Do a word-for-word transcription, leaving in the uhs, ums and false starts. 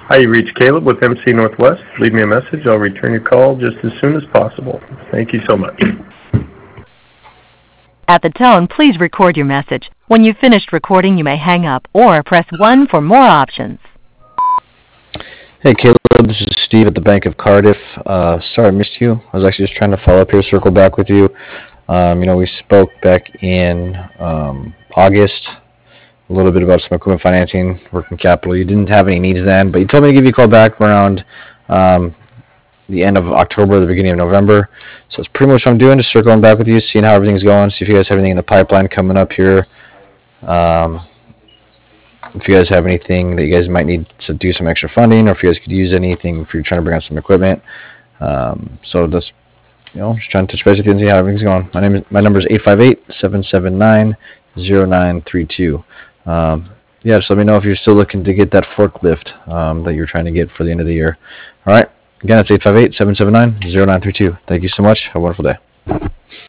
Hi, you reached Caleb with M C Northwest. Leave me a message. I'll return your call just as soon as possible. Thank you so much. At the tone, please record your message. When you've finished recording, you may hang up or press one for more options. Hey Caleb, this is Steve at the Bank of Cardiff. Uh, sorry I missed you. I was actually just trying to follow up here, circle back with you. Um, you know, we spoke back in um, August a little bit about some equipment financing, working capital. You didn't have any needs then, but you told me to give you a call back around um, the end of October, the beginning of November. So that's pretty much what I'm doing, just circling back with you, seeing how everything's going, see if you guys have anything in the pipeline coming up here. Um, if you guys have anything that you guys might need to do some extra funding, or if you guys could use anything if you're trying to bring on some equipment. Um, so that's, you know, just trying to touch base with you and see how everything's going. My name is, my number is eight five eight, seven seven nine, zero nine three two. Um, yeah, just let me know if you're still looking to get that forklift um, that you're trying to get for the end of the year. All right. Again, it's eight five eight, seven seven nine, zero nine three two. Thank you so much. Have a wonderful day.